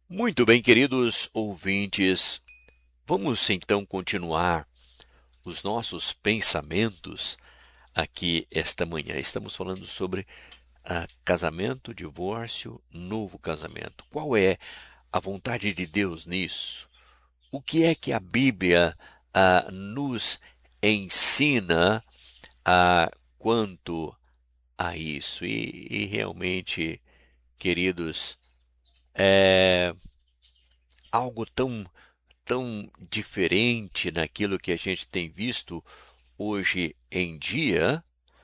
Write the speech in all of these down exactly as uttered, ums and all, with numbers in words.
Muito bem, queridos ouvintes, vamos então continuar os nossos pensamentos aqui esta manhã. Estamos falando sobre ah, casamento, divórcio, novo casamento. Qual é a vontade de Deus nisso? O que é que a Bíblia ah, nos ensina ah, quanto a isso? E, e realmente, queridos, é algo tão tão diferente naquilo que a gente tem visto hoje em dia,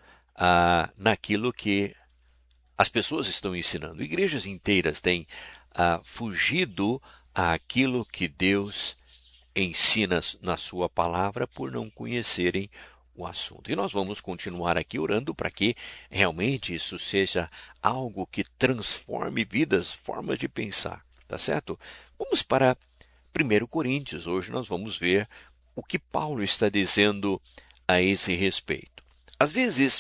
ah, naquilo que as pessoas estão ensinando. Igrejas inteiras têm ah, fugido àquilo que Deus ensina na sua palavra por não conhecerem o assunto. E nós vamos continuar aqui orando para que realmente isso seja algo que transforme vidas, formas de pensar, tá certo? Vamos para primeiro Coríntios. Hoje nós vamos ver o que Paulo está dizendo a esse respeito. Às vezes,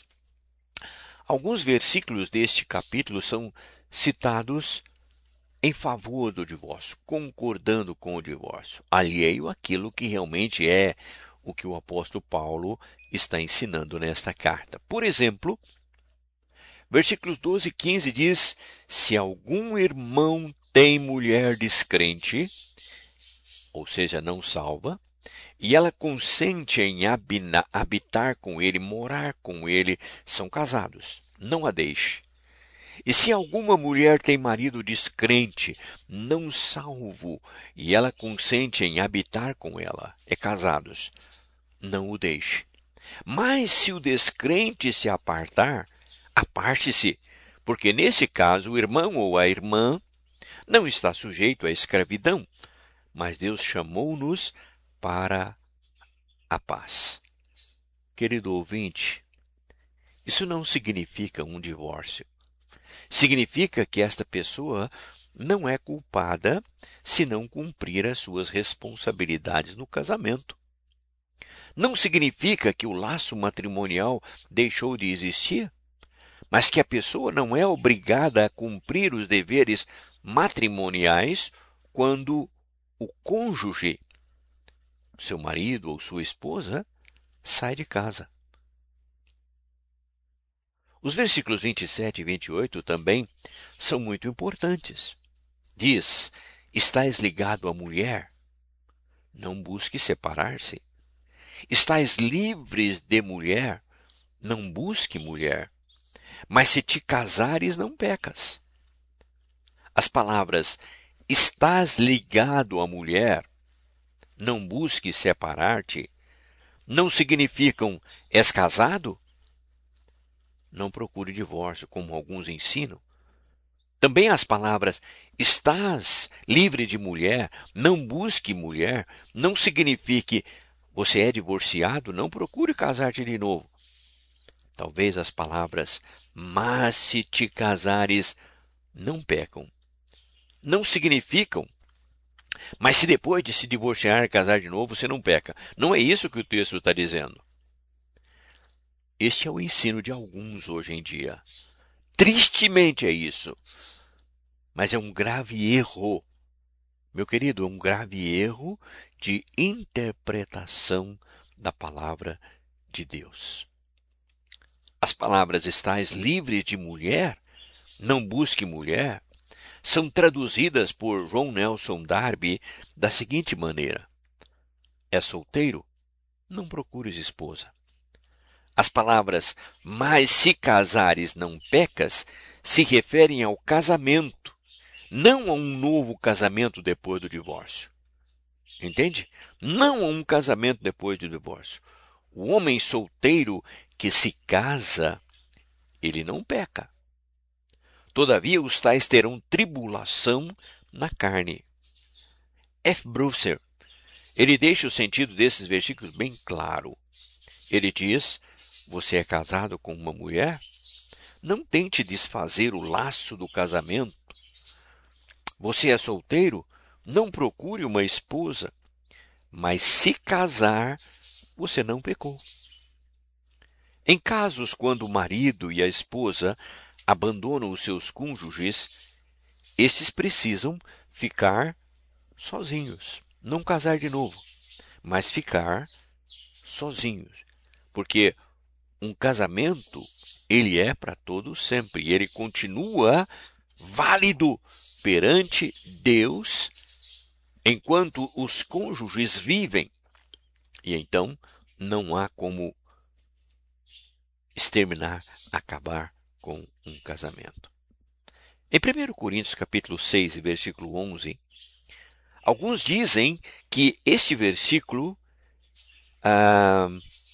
alguns versículos deste capítulo são citados em favor do divórcio, concordando com o divórcio, alheio àquilo que realmente é o que o apóstolo Paulo está ensinando nesta carta. Por exemplo, versículos doze e quinze diz: se algum irmão tem mulher descrente, ou seja, não salva, e ela consente em habina, habitar com ele, morar com ele, são casados. Não a deixe. E se alguma mulher tem marido descrente, não salvo, e ela consente em habitar com ela, é casados, não o deixe. Mas se o descrente se apartar, aparte-se, porque nesse caso o irmão ou a irmã não está sujeito à escravidão, mas Deus chamou-nos para a paz. Querido ouvinte, isso não significa um divórcio. Significa que esta pessoa não é culpada se não cumprir as suas responsabilidades no casamento. Não significa que o laço matrimonial deixou de existir, mas que a pessoa não é obrigada a cumprir os deveres matrimoniais quando o cônjuge, seu marido ou sua esposa, sai de casa. Os versículos vinte e sete e vinte e oito também são muito importantes. Diz: estais ligado à mulher, não busque separar-se. Estais livres de mulher, não busque mulher. Mas se te casares, não pecas. As palavras estás ligado à mulher, não busque separar-te, não significam és casado? Não procure divórcio, como alguns ensinam. Também as palavras estás livre de mulher, não busque mulher, não signifique você é divorciado, não procure casar-te de novo. Talvez as palavras mas se te casares não pecam. Não significam mas se depois de se divorciar casar de novo você não peca. Não é isso que o texto está dizendo. Este é o ensino de alguns hoje em dia. Tristemente é isso. Mas é um grave erro. Meu querido, é um grave erro de interpretação da palavra de Deus. As palavras estais livre de mulher, não busque mulher, são traduzidas por João Nelson Darby da seguinte maneira: é solteiro? Não procures esposa. As palavras mas se casares não pecas se referem ao casamento, não a um novo casamento depois do divórcio. Entende? Não a um casamento depois do divórcio. O homem solteiro que se casa, ele não peca. Todavia, os tais terão tribulação na carne. F. Brewster, ele deixa o sentido desses versículos bem claro. Ele diz: você é casado com uma mulher? Não tente desfazer o laço do casamento. Você é solteiro? Não procure uma esposa. Mas se casar, você não pecou. Em casos quando o marido e a esposa abandonam os seus cônjuges, estes precisam ficar sozinhos. Não casar de novo, mas ficar sozinhos. Porque um casamento, ele é para todos sempre. E ele continua válido perante Deus enquanto os cônjuges vivem. E então não há como exterminar, acabar com um casamento. Em primeiro Coríntios capítulo seis, versículo onze, alguns dizem que este versículo, ah,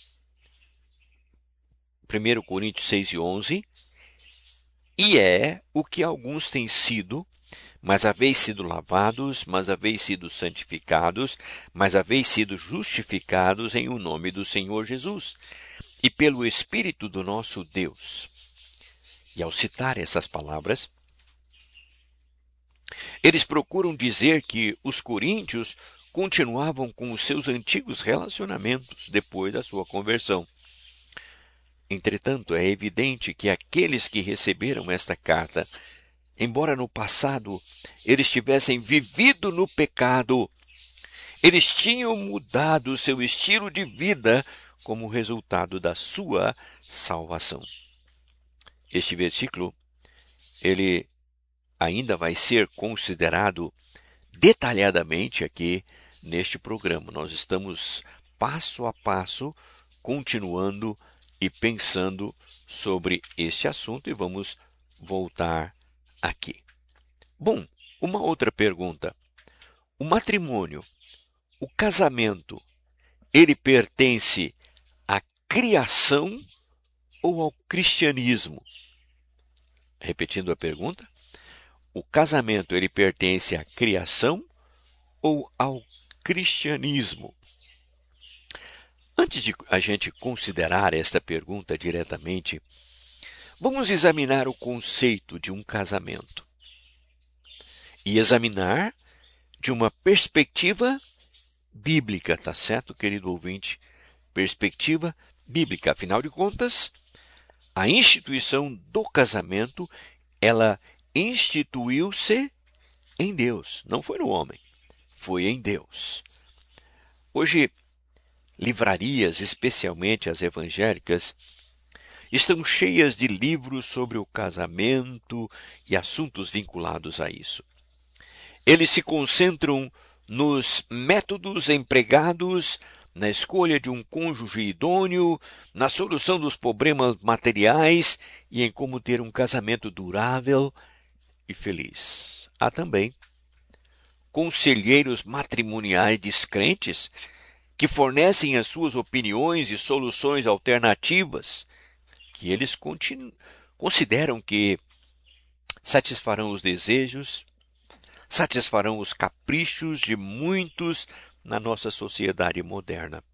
primeiro Coríntios seis e onze, e é o que alguns têm sido, mas haveis sido lavados, mas haveis sido santificados, mas haveis sido justificados em o nome do Senhor Jesus e pelo Espírito do nosso Deus. E ao citar essas palavras, eles procuram dizer que os coríntios continuavam com os seus antigos relacionamentos depois da sua conversão. Entretanto, é evidente que aqueles que receberam esta carta, embora no passado eles tivessem vivido no pecado, eles tinham mudado seu estilo de vida como resultado da sua salvação. Este versículo, ele ainda vai ser considerado detalhadamente aqui neste programa. Nós estamos passo a passo continuando e pensando sobre este assunto e vamos voltar aqui. Bom, uma outra pergunta. O matrimônio, o casamento, ele pertence à criação ou ao cristianismo? Repetindo a pergunta. O casamento, ele pertence à criação ou ao cristianismo? Antes de a gente considerar esta pergunta diretamente, vamos examinar o conceito de um casamento. E examinar de uma perspectiva bíblica, tá certo, querido ouvinte? Perspectiva bíblica. Afinal de contas, a instituição do casamento, ela instituiu-se em Deus, não foi no homem, foi em Deus. Hoje, livrarias, especialmente as evangélicas, estão cheias de livros sobre o casamento e assuntos vinculados a isso. Eles se concentram nos métodos empregados na escolha de um cônjuge idôneo, na solução dos problemas materiais e em como ter um casamento durável e feliz. Há também conselheiros matrimoniais descrentes que fornecem as suas opiniões e soluções alternativas que eles consideram que satisfarão os desejos, satisfarão os caprichos de muitos na nossa sociedade moderna.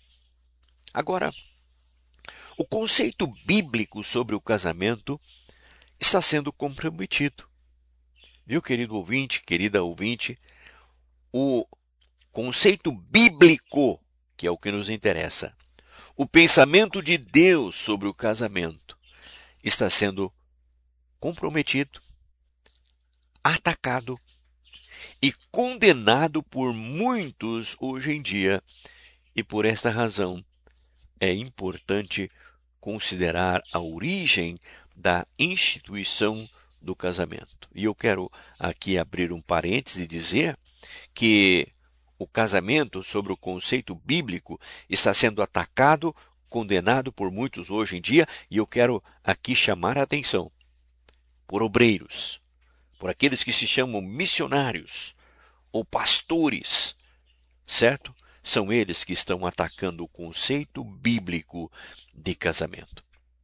Agora, o conceito bíblico sobre o casamento está sendo comprometido. Viu, querido ouvinte, querida ouvinte? O conceito bíblico, que é o que nos interessa, o pensamento de Deus sobre o casamento, está sendo comprometido, atacado e condenado por muitos hoje em dia. E por esta razão, é importante considerar a origem da instituição do casamento. E eu quero aqui abrir um parêntese e dizer que o casamento, sobre o conceito bíblico, está sendo atacado, condenado por muitos hoje em dia, e eu quero aqui chamar a atenção por obreiros, por aqueles que se chamam missionários ou pastores, certo? São eles que estão atacando o conceito bíblico de casamento.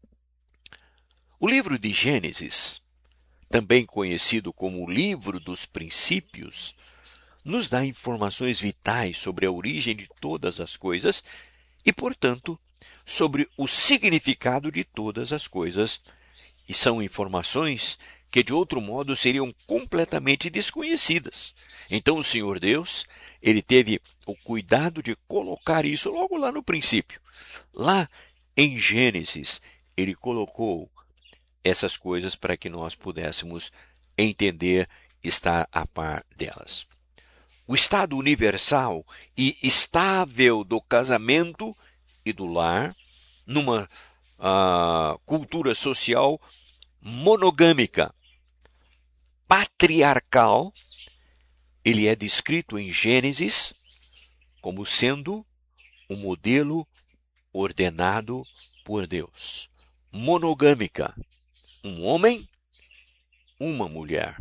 O livro de Gênesis, também conhecido como o livro dos princípios, nos dá informações vitais sobre a origem de todas as coisas e, portanto, sobre o significado de todas as coisas. E são informações que de outro modo seriam completamente desconhecidas. Então o Senhor Deus, ele teve o cuidado de colocar isso logo lá no princípio. Lá em Gênesis, ele colocou essas coisas para que nós pudéssemos entender estar a par delas. O estado universal e estável do casamento e do lar, numa uh, cultura social monogâmica, patriarcal, ele é descrito em Gênesis como sendo um modelo ordenado por Deus. Monogâmica, um homem, uma mulher.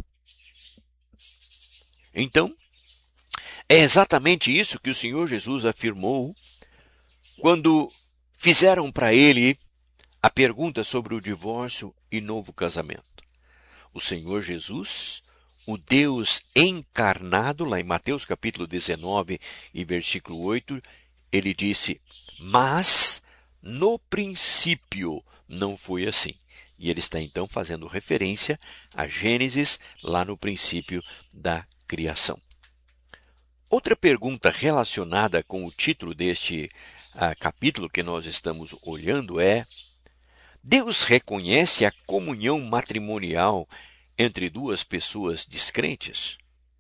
Então, é exatamente isso que o Senhor Jesus afirmou quando fizeram para ele a pergunta sobre o divórcio e novo casamento. O Senhor Jesus, o Deus encarnado, lá em Mateus capítulo dezenove e versículo oito, ele disse, mas no princípio não foi assim. E ele está então fazendo referência a Gênesis, lá no princípio da criação. Outra pergunta relacionada com o título deste uh, capítulo que nós estamos olhando é: Deus reconhece a comunhão matrimonial entre duas pessoas descrentes?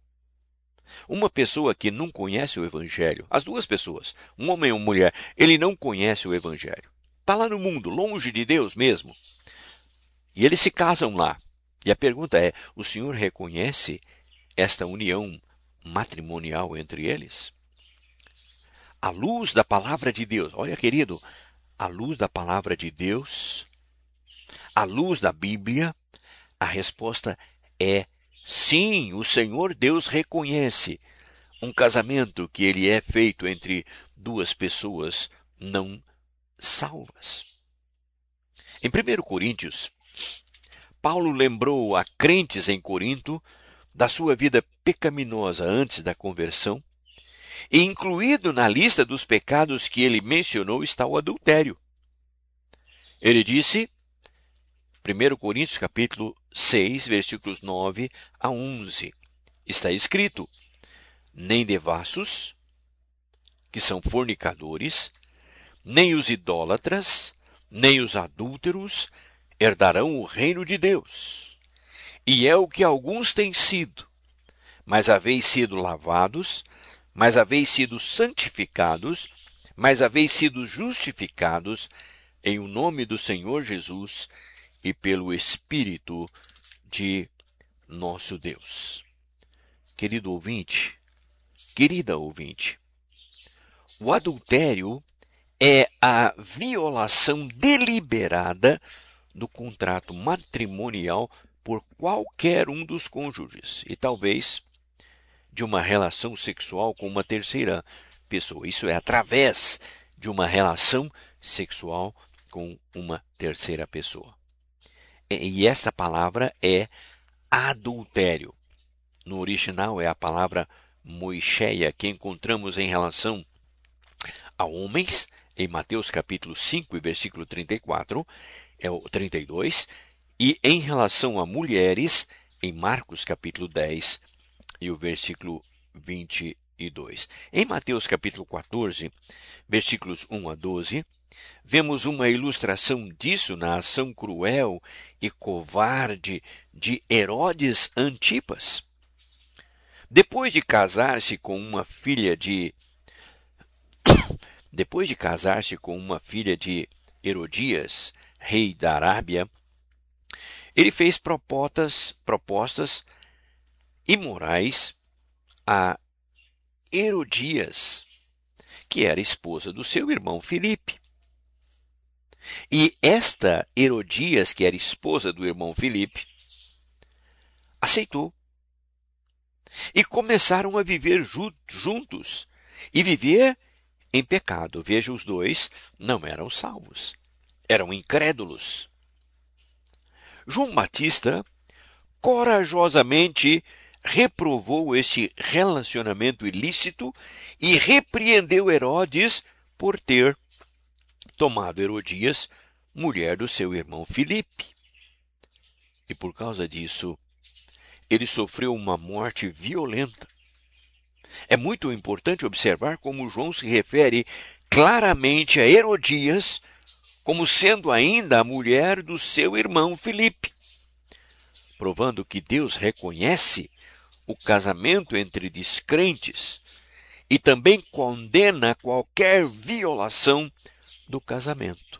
Uma pessoa que não conhece o Evangelho, as duas pessoas, um homem e uma mulher, ele não conhece o Evangelho. Está lá no mundo, longe de Deus mesmo. E eles se casam lá. E a pergunta é, o Senhor reconhece esta união matrimonial entre eles? À luz da palavra de Deus, olha querido, à luz da palavra de Deus, à luz da Bíblia, a resposta é sim, o Senhor Deus reconhece um casamento que ele é feito entre duas pessoas não salvas. Em primeiro Coríntios, Paulo lembrou a crentes em Corinto da sua vida pecaminosa antes da conversão, e incluído na lista dos pecados que ele mencionou está o adultério. Ele disse, primeiro Coríntios capítulo seis, versículos nove a onze, está escrito, nem devassos, que são fornicadores, nem os idólatras, nem os adúlteros herdarão o reino de Deus. E é o que alguns têm sido, mas haveis sido lavados, mas haveis sido santificados, mas haveis sido justificados em o nome do Senhor Jesus e pelo Espírito de nosso Deus. Querido ouvinte, querida ouvinte, o adultério é a violação deliberada do contrato matrimonial por qualquer um dos cônjuges e talvez de uma relação sexual com uma terceira pessoa. Isso é através de uma relação sexual com uma terceira pessoa. E essa palavra é adultério. No original é a palavra moicheia, que encontramos em relação a homens, em Mateus capítulo cinco, versículo trinta e quatro, é o trinta e dois, e em relação a mulheres, em Marcos capítulo dez, e o versículo vinte e dois. Em Mateus capítulo quatorze, versículos um a doze, vemos uma ilustração disso na ação cruel e covarde de Herodes Antipas. Depois de casar-se com uma filha de Depois de casar-se com uma filha de Herodias, rei da Arábia, ele fez propostas, propostas imorais a Herodias, que era esposa do seu irmão Filipe. E esta Herodias, que era esposa do irmão Filipe, aceitou. E começaram a viver ju- juntos e viver em pecado. Veja, os dois não eram salvos, eram incrédulos. João Batista corajosamente reprovou este relacionamento ilícito e repreendeu Herodes por ter tomado Herodias, mulher do seu irmão Filipe. E por causa disso, ele sofreu uma morte violenta. É muito importante observar como João se refere claramente a Herodias como sendo ainda a mulher do seu irmão Filipe, provando que Deus reconhece o casamento entre descrentes e também condena qualquer violação do casamento.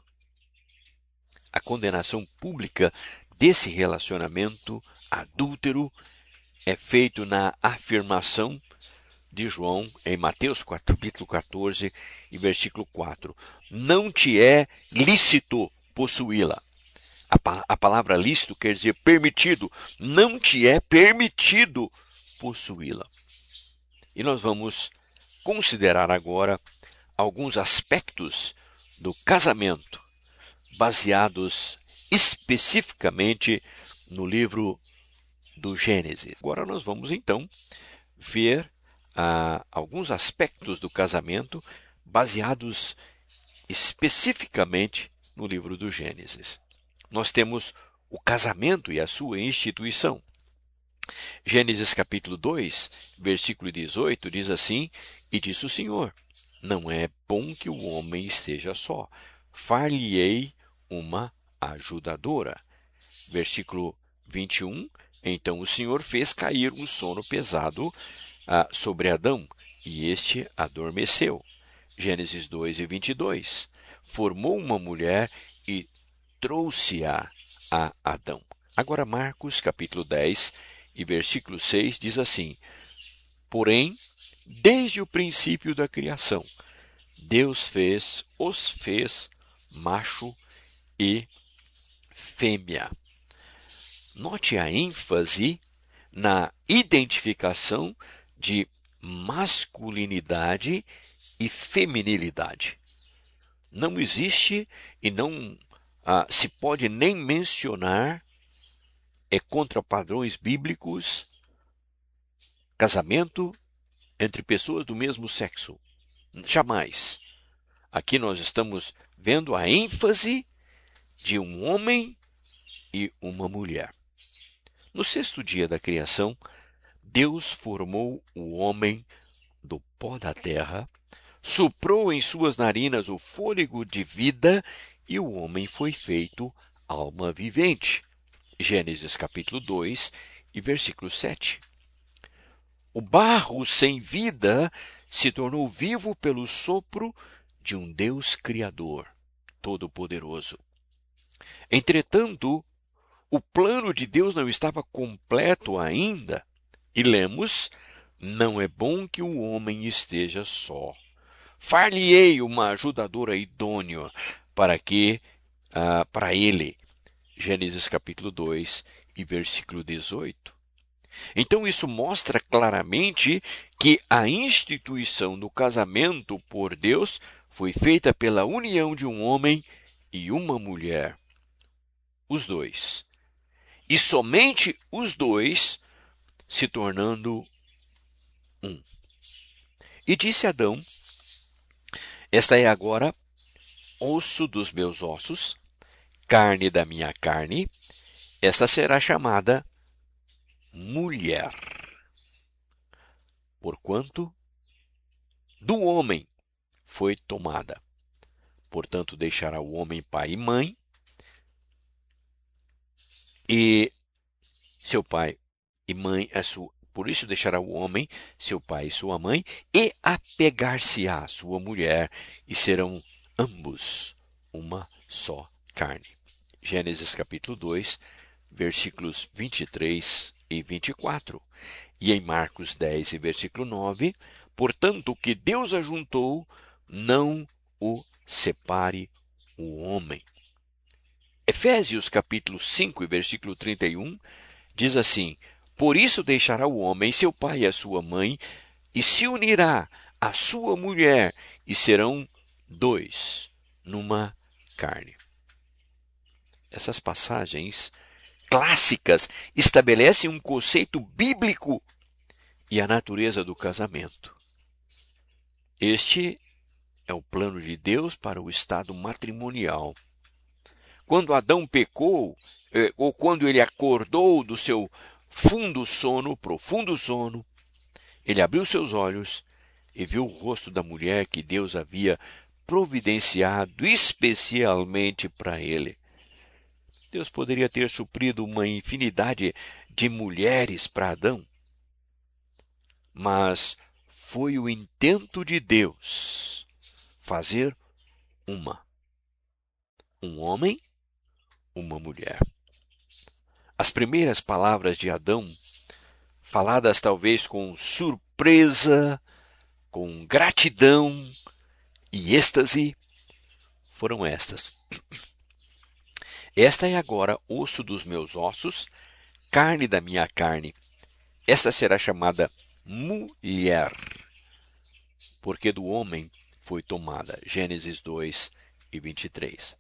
A condenação pública desse relacionamento adúltero é feito na afirmação de João em Mateus capítulo quatorze e versículo quatro. Não te é lícito possuí-la. A, pa- a palavra lícito quer dizer permitido. Não te é permitido possuí-la. E nós vamos considerar agora alguns aspectos do casamento, baseados especificamente no livro do Gênesis. Agora nós vamos então ver ah, alguns aspectos do casamento baseados especificamente no livro do Gênesis. Nós temos o casamento e a sua instituição. Gênesis capítulo dois, versículo dezoito, diz assim: E disse o Senhor, não é bom que o homem esteja só, far-lhe-ei uma ajudadora. Versículo vinte e um, então o Senhor fez cair um sono pesado ah, sobre Adão, e este adormeceu. Gênesis dois e vinte e dois, formou uma mulher e trouxe-a a Adão. Agora Marcos capítulo dez e versículo seis diz assim: Porém, desde o princípio da criação, Deus fez, os fez macho e fêmea. Note a ênfase na identificação de masculinidade e feminilidade. Não existe e não ah, se pode nem mencionar, é contra padrões bíblicos, casamento entre pessoas do mesmo sexo. Jamais. Aqui nós estamos vendo a ênfase de um homem e uma mulher. No sexto dia da criação, Deus formou o homem do pó da terra, soprou em suas narinas o fôlego de vida e o homem foi feito alma vivente. Gênesis capítulo dois e versículo sete. O barro sem vida se tornou vivo pelo sopro de um Deus Criador, Todo-Poderoso. Entretanto, o plano de Deus não estava completo ainda. E lemos: não é bom que o homem esteja só. Far-lhe-ei uma ajudadora idônea para que, ah, para ele. Gênesis capítulo dois e versículo dezoito. Então isso mostra claramente que a instituição do casamento por Deus foi feita pela união de um homem e uma mulher. Os dois. E somente os dois se tornando um. E disse Adão: esta é agora osso dos meus ossos, carne da minha carne, esta será chamada mulher. Porquanto do homem foi tomada. Portanto, deixará o homem pai e mãe, e seu pai e mãe, a sua, por isso deixará o homem, seu pai e sua mãe, e apegar-se-á à sua mulher, e serão ambos uma só carne. Gênesis capítulo dois, versículos vinte e três e vinte e quatro. E em Marcos dez e versículo nove, portanto, o que Deus ajuntou, não o separe o homem. Efésios capítulo cinco e versículo trinta e um diz assim: por isso deixará o homem seu pai e a sua mãe, e se unirá à sua mulher, e serão dois numa carne. Essas passagens clássicas estabelecem um conceito bíblico e a natureza do casamento. Este é o plano de Deus para o estado matrimonial. Quando Adão pecou, ou quando ele acordou do seu fundo sono, profundo sono, ele abriu seus olhos e viu o rosto da mulher que Deus havia providenciado especialmente para ele. Deus poderia ter suprido uma infinidade de mulheres para Adão, mas foi o intento de Deus fazer uma. Um homem, uma mulher. As primeiras palavras de Adão, faladas talvez com surpresa, com gratidão e êxtase, foram estas: esta é agora osso dos meus ossos, carne da minha carne. Esta será chamada mulher, porque do homem foi tomada. Gênesis dois e vinte e três.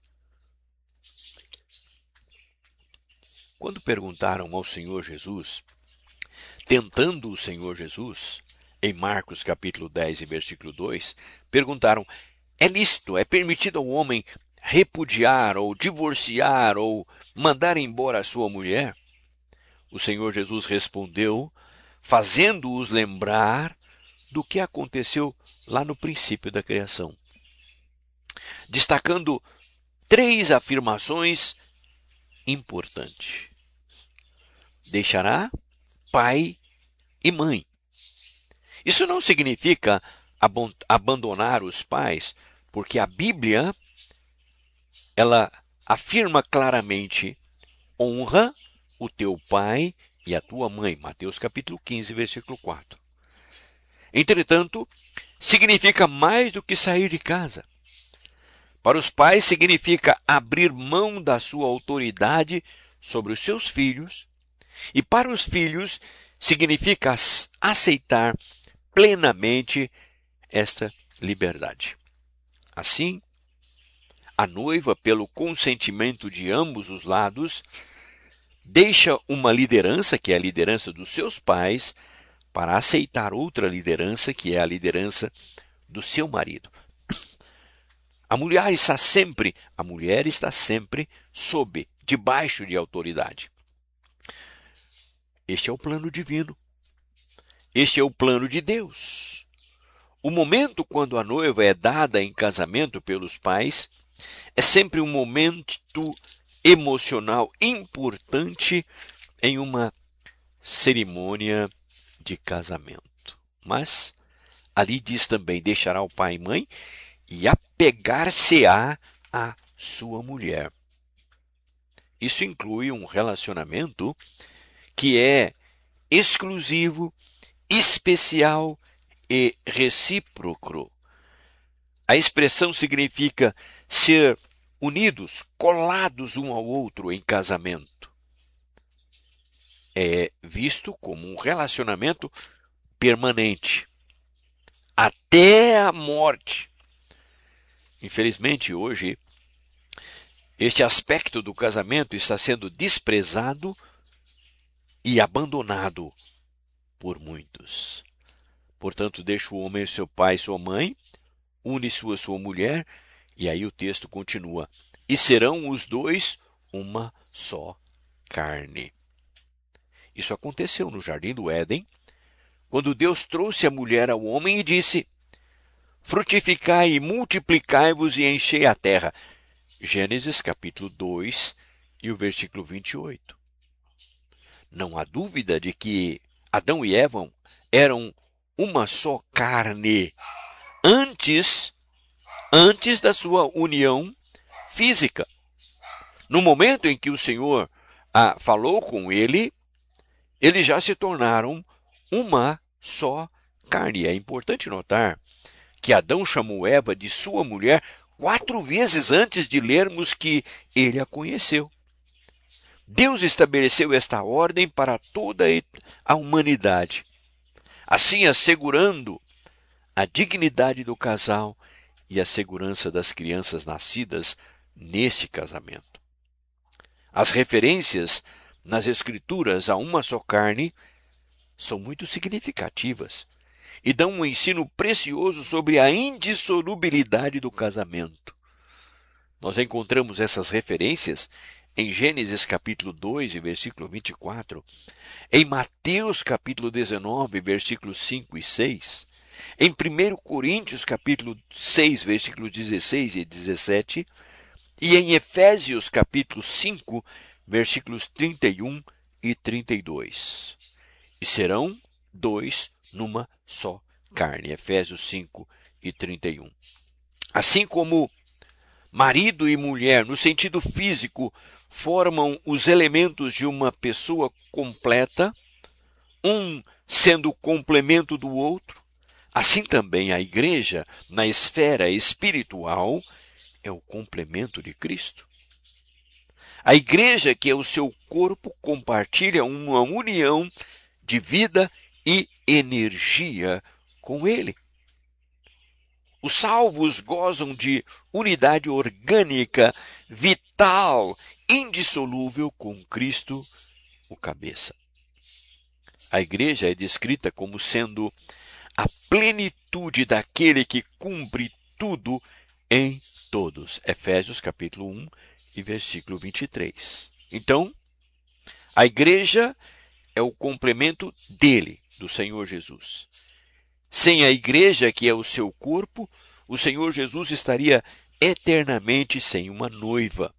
Quando perguntaram ao Senhor Jesus, tentando o Senhor Jesus, em Marcos capítulo dez e versículo dois, perguntaram: é lícito, é permitido ao homem repudiar ou divorciar ou mandar embora a sua mulher? O Senhor Jesus respondeu, fazendo-os lembrar do que aconteceu lá no princípio da criação, destacando três afirmações importantes. Deixará pai e mãe. Isso não significa abandonar os pais, porque a Bíblia, ela afirma claramente: honra o teu pai e a tua mãe. Mateus capítulo quinze, versículo quatro. Entretanto, significa mais do que sair de casa. Para os pais significa abrir mão da sua autoridade sobre os seus filhos, e para os filhos significa aceitar plenamente esta liberdade. Assim, a noiva, pelo consentimento de ambos os lados, deixa uma liderança, que é a liderança dos seus pais, para aceitar outra liderança, que é a liderança do seu marido. A mulher está sempre, a mulher está sempre sob, debaixo de autoridade. Este é o plano divino. Este é o plano de Deus. O momento quando a noiva é dada em casamento pelos pais é sempre um momento emocional importante em uma cerimônia de casamento. Mas ali diz também: deixará o pai e mãe e apegar-se-á à sua mulher. Isso inclui um relacionamento que é exclusivo, especial e recíproco. A expressão significa ser unidos, colados um ao outro em casamento. É visto como um relacionamento permanente, até a morte. Infelizmente, hoje, este aspecto do casamento está sendo desprezado e abandonado por muitos. Portanto, deixa o homem seu pai e sua mãe, une-se a sua mulher, e aí o texto continua: e serão os dois uma só carne. Isso aconteceu no Jardim do Éden, quando Deus trouxe a mulher ao homem e disse: frutificai e multiplicai-vos e enchei a terra. Gênesis capítulo dois e o versículo vinte e oito. Não há dúvida de que Adão e Eva eram uma só carne antes, antes da sua união física. No momento em que o Senhor ah, falou com ele, eles já se tornaram uma só carne. É importante notar que Adão chamou Eva de sua mulher quatro vezes antes de lermos que ele a conheceu. Deus estabeleceu esta ordem para toda a humanidade, assim assegurando a dignidade do casal e a segurança das crianças nascidas nesse casamento. As referências nas Escrituras a uma só carne são muito significativas e dão um ensino precioso sobre a indissolubilidade do casamento. Nós encontramos essas referências em Gênesis capítulo dois, versículo vinte e quatro, em Mateus capítulo dezenove, versículos cinco e seis, em primeiro Coríntios capítulo seis, versículos dezesseis e dezessete, e em Efésios capítulo cinco, versículos trinta e um e trinta e dois. E serão dois numa só carne. Efésios cinco e trinta e um. Assim como marido e mulher, no sentido físico, formam os elementos de uma pessoa completa, um sendo o complemento do outro, assim também a igreja, na esfera espiritual, é o complemento de Cristo. A igreja, que é o seu corpo, compartilha uma união de vida e energia com ele. Os salvos gozam de unidade orgânica, vital, indissolúvel com Cristo, o cabeça. A igreja é descrita como sendo a plenitude daquele que cumpre tudo em todos. Efésios capítulo um e versículo vinte e três. Então, a igreja é o complemento dele, do Senhor Jesus. Sem a igreja, que é o seu corpo, o Senhor Jesus estaria eternamente sem uma noiva.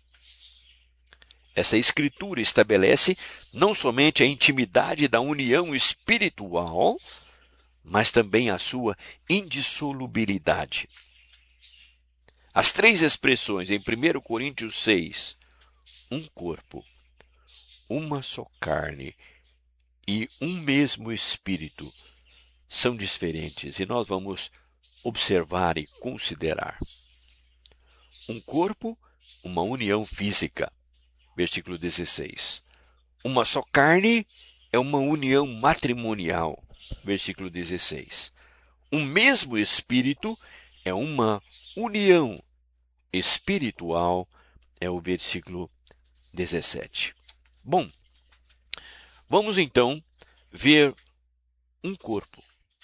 Essa escritura estabelece não somente a intimidade da união espiritual, mas também a sua indissolubilidade. As três expressões em primeiro Coríntios seis, um corpo, uma só carne e um mesmo espírito, são diferentes e nós vamos observar e considerar. Um corpo, uma união física. Versículo dezesseis. Uma só carne é uma união matrimonial. Versículo dezesseis. Um mesmo espírito é uma união espiritual. É o versículo dezessete. Bom, vamos então ver um corpo.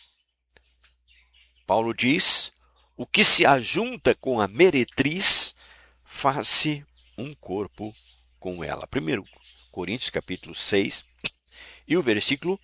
Paulo diz, o que se ajunta com a meretriz, faz-se um corpo com ela. primeiro Coríntios capítulo seis e o versículo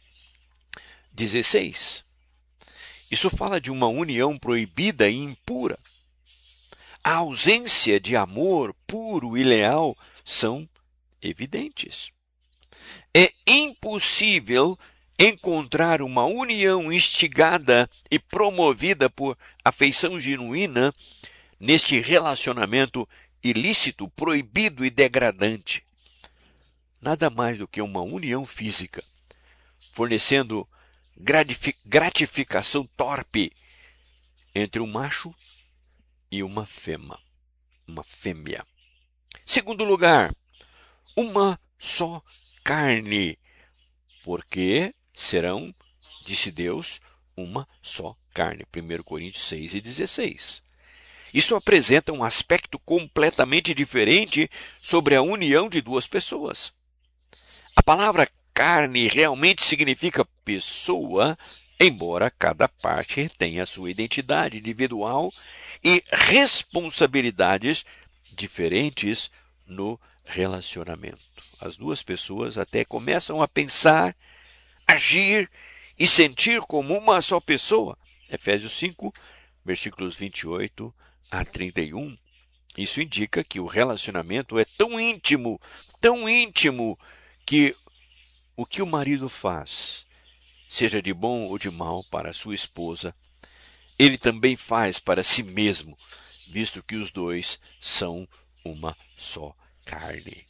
dezesseis. Isso fala de uma união proibida e impura. A ausência de amor puro e leal são evidentes. É impossível encontrar uma união instigada e promovida por afeição genuína neste relacionamento ilícito, proibido e degradante. Nada mais do que uma união física, fornecendo gratificação torpe entre um macho e uma fêmea. Uma fêmea. Segundo lugar, uma só carne, porque serão, disse Deus, uma só carne. primeiro Coríntios seis e dezesseis. Isso apresenta um aspecto completamente diferente sobre a união de duas pessoas. A palavra carne realmente significa pessoa, embora cada parte tenha sua identidade individual e responsabilidades diferentes no relacionamento. As duas pessoas até começam a pensar, agir e sentir como uma só pessoa. Efésios cinco, versículos vinte e oito a trinta e um. Isso indica que o relacionamento é tão íntimo, tão íntimo, que o que o marido faz, seja de bom ou de mal para a sua esposa, ele também faz para si mesmo, visto que os dois são uma só carne.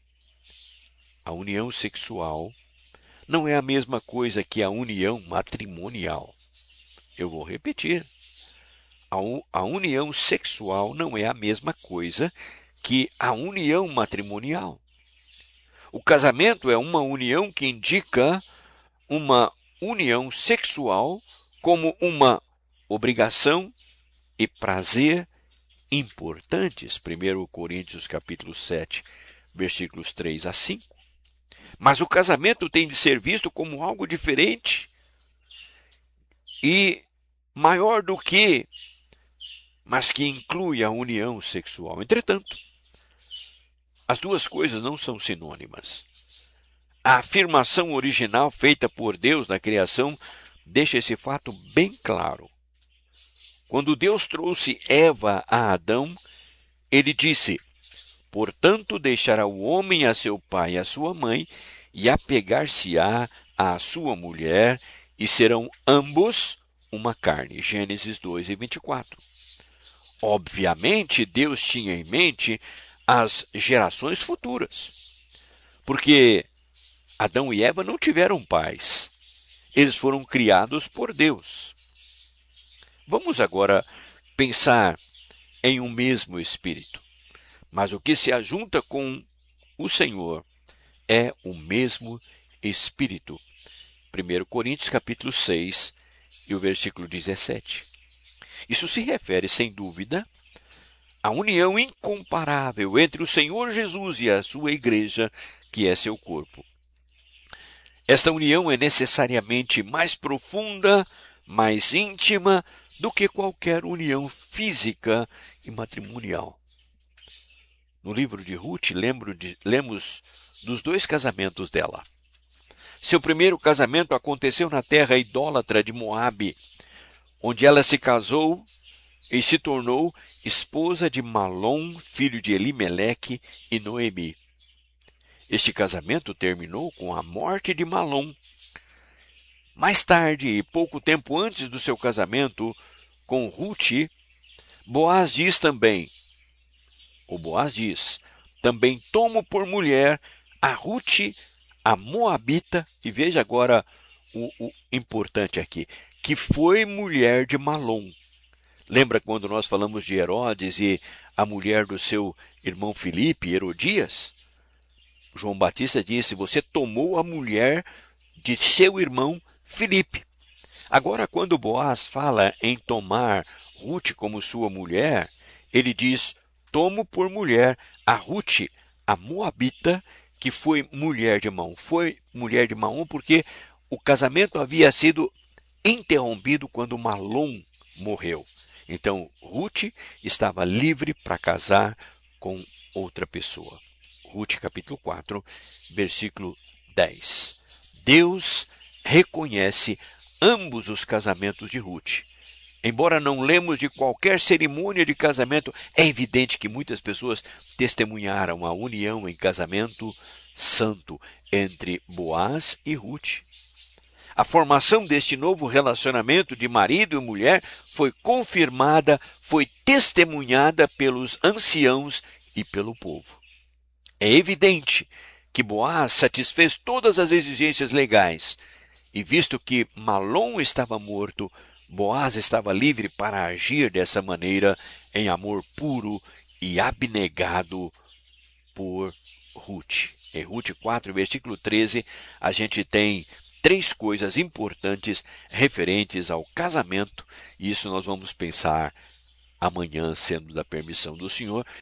A união sexual não é a mesma coisa que a união matrimonial. Eu vou repetir. A, un- a união sexual não é a mesma coisa que a união matrimonial. O casamento é uma união que indica uma união sexual como uma obrigação e prazer importantes. primeiro Coríntios capítulo sete, versículos três a cinco. Mas o casamento tem de ser visto como algo diferente e maior do que, mas que inclui a união sexual. Entretanto, as duas coisas não são sinônimas. A afirmação original feita por Deus na criação deixa esse fato bem claro. Quando Deus trouxe Eva a Adão, ele disse, portanto deixará o homem a seu pai e a sua mãe, e apegar-se-á à sua mulher e serão ambos uma carne. Gênesis dois e vinte e quatro. Obviamente, Deus tinha em mente as gerações futuras, porque Adão e Eva não tiveram pais. Eles foram criados por Deus. Vamos agora pensar em um mesmo Espírito. Mas o que se ajunta com o Senhor é o mesmo Espírito. primeira Coríntios capítulo seis e o versículo dezessete. Isso se refere, sem dúvida, à união incomparável entre o Senhor Jesus e a sua igreja, que é seu corpo. Esta união é necessariamente mais profunda, mais íntima do que qualquer união física e matrimonial. No livro de Ruth, lembro de, lemos dos dois casamentos dela. Seu primeiro casamento aconteceu na terra idólatra de Moabe, onde ela se casou e se tornou esposa de Malom, filho de Elimeleque, e Noemi. Este casamento terminou com a morte de Malom. Mais tarde, e pouco tempo antes do seu casamento com Ruth, Boaz diz também, o Boaz diz, também tomo por mulher a Ruth, a Moabita, e veja agora o, o importante aqui, que foi mulher de Malom. Lembra quando nós falamos de Herodes e a mulher do seu irmão Filipe, Herodias? João Batista disse, você tomou a mulher de seu irmão Filipe. Agora, quando Boaz fala em tomar Ruth como sua mulher, ele diz, tomo por mulher a Ruth, a Moabita, que foi mulher de Malom. Foi mulher de Malom porque o casamento havia sido interrompido quando Malom morreu. Então, Ruth estava livre para casar com outra pessoa. Ruth, capítulo quatro, versículo dez. Deus reconhece ambos os casamentos de Ruth. Embora não lemos de qualquer cerimônia de casamento, é evidente que muitas pessoas testemunharam a união em casamento santo entre Boaz e Ruth. A formação deste novo relacionamento de marido e mulher foi confirmada, foi testemunhada pelos anciãos e pelo povo. É evidente que Boaz satisfez todas as exigências legais, e visto que Malom estava morto, Boaz estava livre para agir dessa maneira em amor puro e abnegado por Ruth. Em Ruth quatro, versículo treze, a gente tem três coisas importantes referentes ao casamento, e isso nós vamos pensar amanhã, sendo da permissão do Senhor.